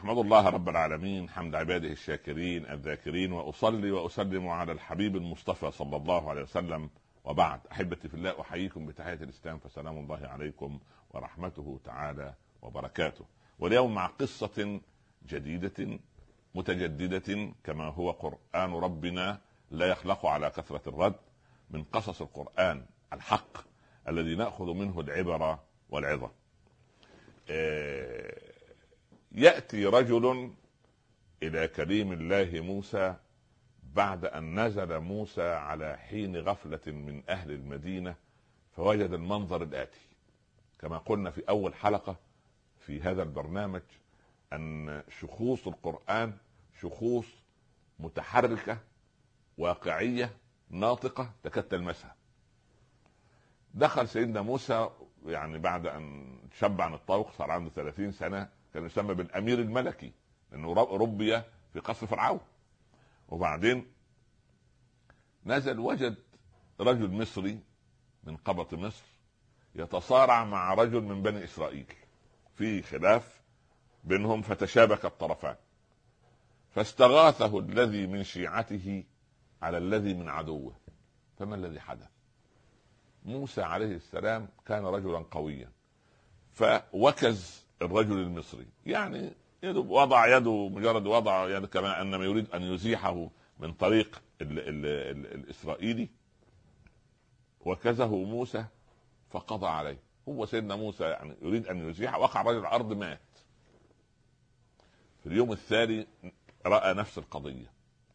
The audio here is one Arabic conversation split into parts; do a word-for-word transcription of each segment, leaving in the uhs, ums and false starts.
أحمد الله رب العالمين حمد عباده الشاكرين الذاكرين، وأصلي وأسلم على الحبيب المصطفى صلى الله عليه وسلم، وبعد. أحبتي في الله، أحييكم بتحية الإسلام، فسلام الله عليكم ورحمته تعالى وبركاته. واليوم مع قصة جديدة متجددة كما هو قرآن ربنا لا يخلق على كثرة الرد، من قصص القرآن الحق الذي نأخذ منه العبر والعظة. يأتي رجل إلى كليم الله موسى بعد أن نزل موسى على حين غفلة من أهل المدينة، فوجد المنظر الآتي. كما قلنا في أول حلقة في هذا البرنامج أن شخوص القرآن شخوص متحركة واقعية ناطقة تكاد تلمسها. دخل سيدنا موسى يعني بعد أن شب عن الطوق، صار عنده ثلاثين سنة، كان يسمى بالأمير الملكي لأنه ربي في قصر فرعون. وبعدين نزل وجد رجل مصري من قبط مصر يتصارع مع رجل من بني إسرائيل، في خلاف بينهم فتشابك الطرفان، فاستغاثه الذي من شيعته على الذي من عدوه. فما الذي حدث؟ موسى عليه السلام كان رجلا قويا، فوكز الرجل المصري، يعني وضع يده، مجرد وضع يده كما أنما يريد أن يزيحه من طريق ال ال ال الإسرائيلي، وكزه موسى فقضى عليه. هو سيدنا موسى يعني يريد أن يزيحه، وقع رجل الأرض مات. في اليوم الثاني رأى نفس القضية.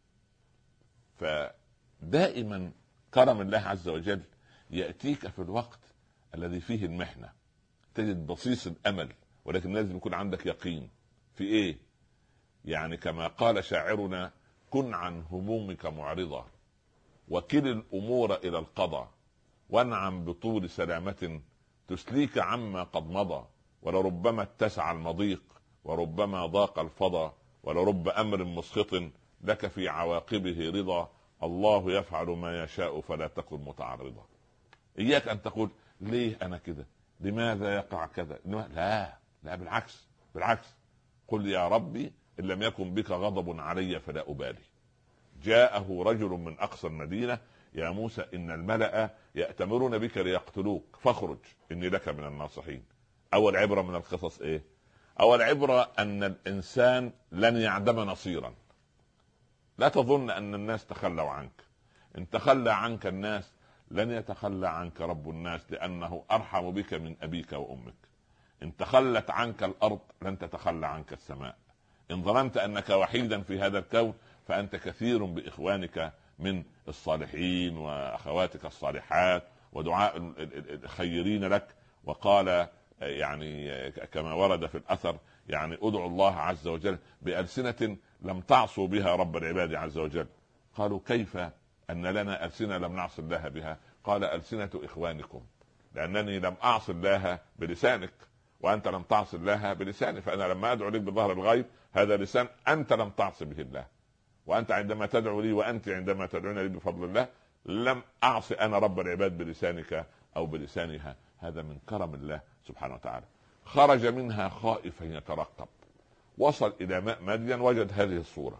فدائما كرم الله عز وجل يأتيك في الوقت الذي فيه المحنة، تجد بصيص الأمل، ولكن لازم يكون عندك يقين في إيه؟ يعني كما قال شاعرنا: كن عن همومك معرضة، وكل الأمور إلى القضاء، وانعم بطول سلامة تسليك عما قد مضى، ولربما اتسع المضيق، وربما ضاق الفضا، ولرب أمر مسخط لك في عواقبه رضا، الله يفعل ما يشاء فلا تكن متعرضا. إياك أن تقول ليه أنا كده، لماذا يقع كذا، لا لا، بالعكس بالعكس، قل يا ربي إن لم يكن بك غضب علي فلا أبالي. جاءه رجل من أقصى المدينة: يا موسى إن الملأ يأتمرون بك ليقتلوك فاخرج إني لك من الناصحين. أول عبرة من القصص إيه؟ أول عبرة أن الإنسان لن يعدم نصيرا. لا تظن أن الناس تخلوا عنك، إن تخلى عنك الناس لن يتخلى عنك رب الناس، لأنه أرحم بك من أبيك وأمك. إن تخلت عنك الأرض لن تتخلى عنك السماء. إن ظننت أنك وحيدا في هذا الكون فأنت كثير بإخوانك من الصالحين وأخواتك الصالحات ودعاء الخيرين لك. وقال يعني كما ورد في الأثر: يعني ادعوا الله عز وجل بألسنة لم تعصوا بها رب العباد عز وجل. قالوا: كيف أن لنا ألسنة لم نعص الله بها؟ قال: ألسنة إخوانكم، لأنني لم أعص الله بلسانك، وأنت لم تعص الله بلساني، فأنا لما أدعو لك بظهر الغيب هذا لسان أنت لم تعص به الله، وأنت عندما تدعو لي وأنت عندما تدعون لي بفضل الله لم أعص أنا رب العباد بلسانك أو بلسانها. هذا من كرم الله سبحانه وتعالى. خرج منها خائفا يترقب، وصل إلى ماء مدين، وجد هذه الصورة: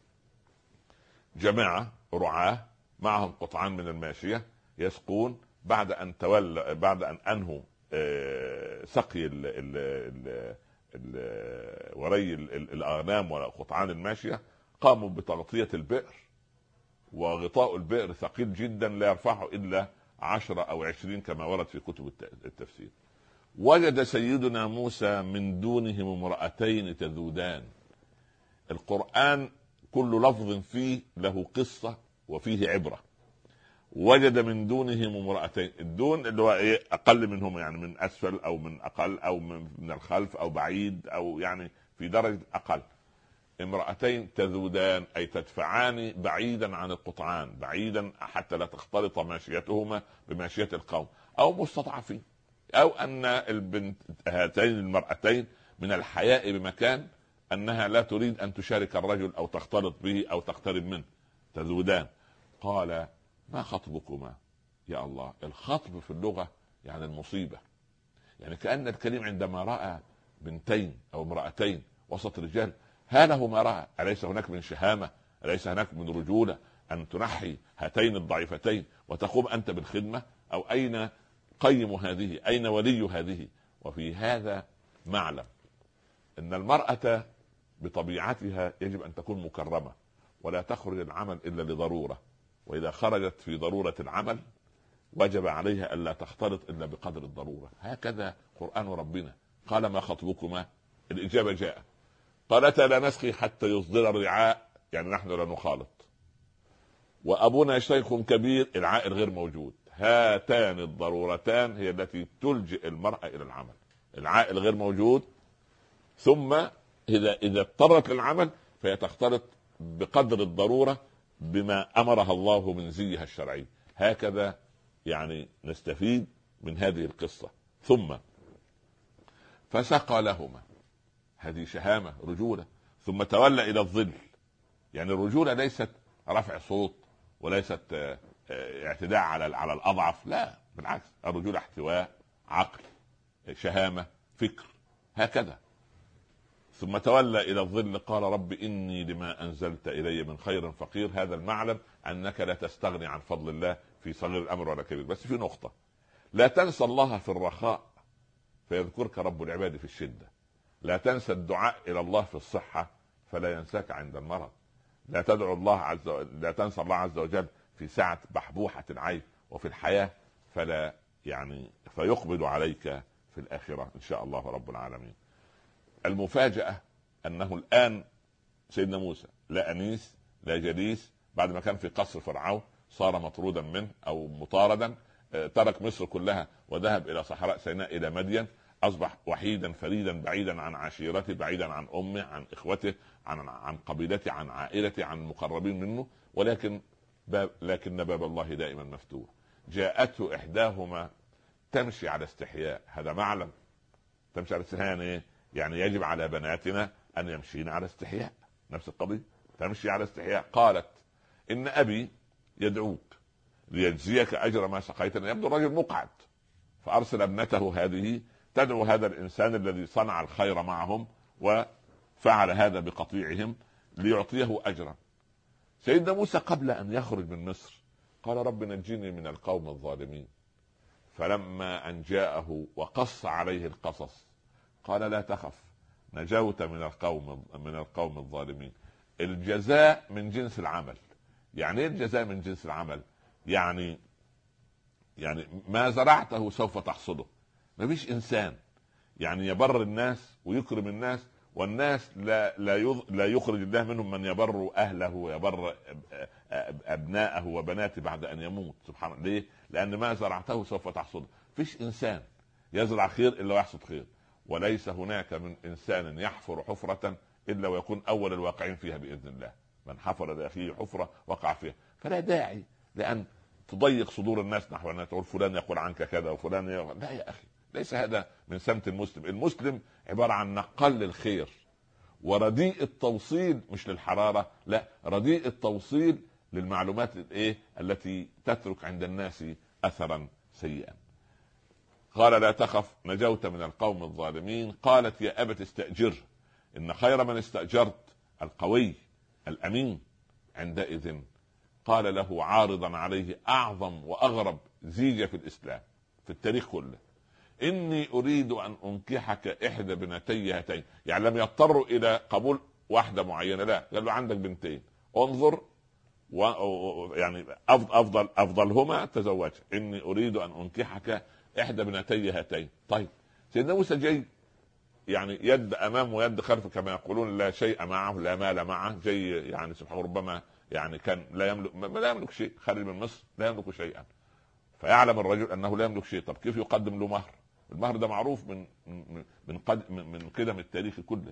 جماعة رعاة معهم قطعان من الماشية يسقون، بعد أن تولى بعد أن أنهوا سقي ال ال ال ال وري الأغنام وقطعان الماشية، قاموا بتغطية البئر، وغطاء البئر ثقيل جدا لا يرفعه إلا عشرة أو عشرين كما ورد في كتب التفسير. وجد سيدنا موسى من دونهم امرأتين تذودان. القرآن كل لفظ فيه له قصة وفيه عبرة. وجد من دونهم امرأتين، الدون اللي هو ايه؟ اقل منهم، يعني من اسفل او من اقل او من الخلف او بعيد او يعني في درجة اقل. امرأتين تذودان اي تدفعان بعيدا عن القطعان، بعيدا حتى لا تختلط ماشيتهما بماشية القوم، او مستضعفين، او ان البنت هاتين المرأتين من الحياء بمكان انها لا تريد ان تشارك الرجل او تختلط به او تقترب منه. تذودان. قال: ما خطبكما؟ يا الله، الخطب في اللغة يعني المصيبة، يعني كأن الكريم عندما رأى بنتين أو امرأتين وسط رجال هاله ما رأى. أليس هناك من شهامة؟ أليس هناك من رجولة أن تنحي هاتين الضعيفتين وتقوم أنت بالخدمة؟ أو أين قيم هذه؟ أين ولي هذه؟ وفي هذا معلم أن المرأة بطبيعتها يجب أن تكون مكرمة، ولا تخرج العمل إلا لضرورة، وإذا خرجت في ضرورة العمل وجب عليها ألا تختلط إلا بقدر الضرورة. هكذا قرآن ربنا. قال ما خطبكما؟ الإجابة جاء. قالتا لا نسقي حتى يصدر الرعاء، يعني نحن لا نخالط، وأبونا شيخ كبير، العائل غير موجود. هاتان الضرورتان هي التي تلجئ المرأة إلى العمل. العائل غير موجود، ثم إذا إذا اضطرت للعمل فهي تختلط بقدر الضرورة بما أمرها الله من زيها الشرعي. هكذا يعني نستفيد من هذه القصة. ثم فسقى لهما، هذه شهامة رجولة. ثم تولى إلى الظل، يعني الرجولة ليست رفع صوت وليست اعتداء على على الأضعف، لا بالعكس، الرجولة احتواء، عقل، شهامة، فكر، هكذا. ثم تولى إلى الظل قال رب إني لما أنزلت إلي من خير فقير. هذا المعلم أنك لا تستغني عن فضل الله في صغير الأمر ولا كبير. بس في نقطة، لا تنسى الله في الرخاء فيذكرك رب العباد في الشدة. لا تنسى الدعاء إلى الله في الصحة فلا ينساك عند المرض. لا تدعو الله عز وجل، لا تنسى الله عز وجل في ساعة بحبوحة العيب وفي الحياة فلا يعني فيقبض عليك في الآخرة إن شاء الله رب العالمين. المفاجأة أنه الآن سيدنا موسى لا أنيس لا جليس، بعد ما كان في قصر فرعون صار مطرودا منه أو مطاردا، ترك مصر كلها وذهب إلى صحراء سيناء إلى مدين، أصبح وحيدا فريدا بعيدا عن عشيرته، بعيدا عن أمه، عن إخوته، عن عن قبيلته، عن عائلته، عن المقربين منه. ولكن باب لكن باب الله دائما مفتوح. جاءته إحداهما تمشي على استحياء. هذا معلم. تمشي على استحياء يعني إيه؟ يعني يجب على بناتنا أن يمشين على استحياء. نفس القضية، تمشي على استحياء. قالت إن أبي يدعوك ليجزيك أجر ما سقيتنا. يبدو الرجل مقعد، فأرسل ابنته هذه تدعو هذا الإنسان الذي صنع الخير معهم وفعل هذا بقطيعهم ليعطيه أجرا. سيدنا موسى قبل أن يخرج من مصر قال رب نجيني من القوم الظالمين. فلما أن جاءه وقص عليه القصص قال لا تخف نجوت من القوم من القوم الظالمين. الجزاء من جنس العمل. يعني ايه الجزاء من جنس العمل؟ يعني يعني ما زرعته سوف تحصده. ما فيش انسان يعني يبر الناس ويكرم الناس والناس لا لا لا يخرج الله منهم من يبر اهله ويبر ابناءه وبناته بعد ان يموت. سبحان الله. ليه؟ لان ما زرعته سوف تحصده. فيش انسان يزرع خير الا ويحصد خير، وليس هناك من انسان يحفر حفرة الا ويكون اول الواقعين فيها باذن الله. من حفر لاخيه حفرة وقع فيها. فلا داعي لان تضيق صدور الناس نحو ان تقول فلان يقول عنك كذا وفلان يقول. لا يا اخي، ليس هذا من سمت المسلم. المسلم عبارة عن نقل الخير ورديء التوصيل، مش للحرارة، لا، رديء التوصيل للمعلومات الايه التي تترك عند الناس اثرا سيئا. قال لا تخف نجوت من القوم الظالمين. قالت يا أبت استأجر إن خير من استأجرت القوي الأمين. عندئذ قال له عارضا عليه أعظم وأغرب زيجة في الإسلام في التاريخ كله، إني أريد أن أنكحك إحدى بنتي هاتين. يعني لم يضطروا إلى قبول واحدة معينة، لا، قال له عندك بنتين انظر و... يعني أفضل أفضلهما تزوج. إني أريد أن أنكحك إحدى بنتي هاتين. طيب سيدنا موسى جاي يعني يد أمام ويد خلف كما يقولون، لا شيء معه لا مال معه، جاي يعني سبحانه ربما يعني كان لا يملك ما لا يملك شيء، خارج من مصر لا يملك شيئا. فيعلم الرجل أنه لا يملك شيء. طب كيف يقدم له مهر؟ المهر ده معروف من من قد من قدم التاريخ كله.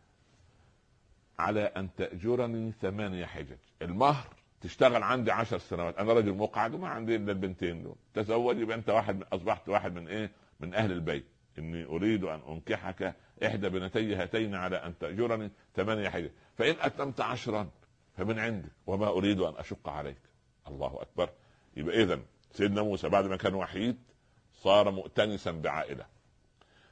على أن تأجرني ثمانية حجج. المهر تشتغل عندي عشر سنوات، انا رجل مقعد وما عندي الا البنتين دول، تزوج يبقى انت واحد، اصبحت واحد من ايه من اهل البيت. اني اريد ان انكحك احدى بنتي هاتين على ان تأجرني ثمانية حجج فان اتممت عشرا فمن عندك وما اريد ان اشق عليك. الله اكبر. يبقى اذا سيدنا موسى بعد ما كان وحيد صار مؤتنسا بعائله،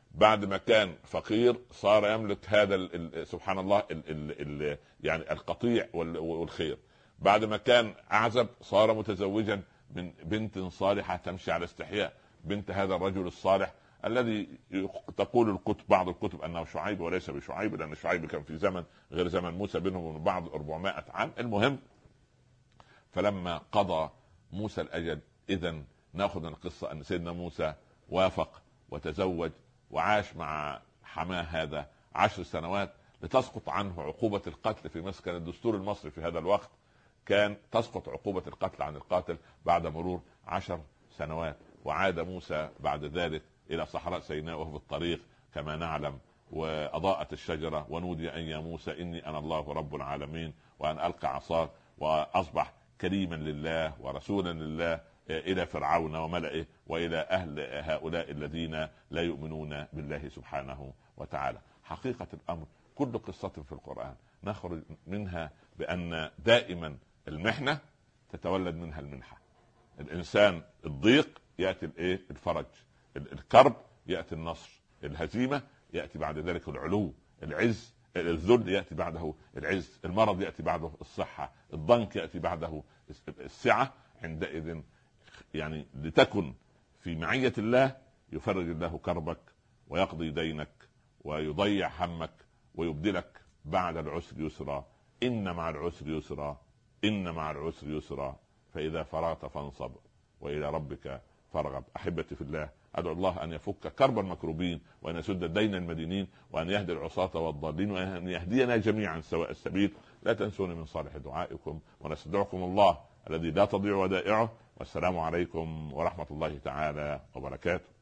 بعد ما كان فقير صار يملك هذا ال ال سبحان الله ال ال ال يعني القطيع والخير. بعد ما كان اعزب صار متزوجا من بنت صالحه تمشي على استحياء، بنت هذا الرجل الصالح الذي تقول الكتب بعض الكتب انه شعيب وليس بشعيب، لان شعيب كان في زمن غير زمن موسى بينهم وبين بعض أربعمائة عام. المهم، فلما قضى موسى الاجل، اذا ناخذ القصه ان سيدنا موسى وافق وتزوج وعاش مع حماه هذا عشر سنوات لتسقط عنه عقوبة القتل في مصر. كان الدستور المصري في هذا الوقت كان تسقط عقوبة القتل عن القاتل بعد مرور عشر سنوات. وعاد موسى بعد ذلك إلى صحراء سيناء وهو في الطريق كما نعلم، وأضاءت الشجرة ونودي أن يا موسى إني أنا الله رب العالمين وأن ألقى عصاك، وأصبح كريما لله ورسولا لله إلى فرعون وملئه وإلى أهل هؤلاء الذين لا يؤمنون بالله سبحانه وتعالى. حقيقة الأمر كل قصة في القرآن نخرج منها بأن دائما المحنة تتولد منها المنحة. الإنسان الضيق يأتي الإيه؟ الفرج. الكرب يأتي النصر. الهزيمة يأتي بعد ذلك العلو. العز الذل يأتي بعده العز. المرض يأتي بعده الصحة. الضنك يأتي بعده السعة. عندئذ يعني لتكن في معية الله يفرج الله كربك ويقضي دينك ويضيع همك ويبدلك بعد العسر يسرا. إن مع العسر يسرا، إن مع العسر يسرا، فإذا فرغت فانصب وإلى ربك فارغب. أحبتي في الله، أدعو الله أن يفك كرب المكروبين وأن يسد دين المدينين وأن يهدي العصاة والضالين وأن يهدينا جميعا سواء السبيل. لا تنسوني من صالح دعائكم، ونستودعكم الله الذي لا تضيع ودائعه. والسلام عليكم ورحمة الله تعالى وبركاته.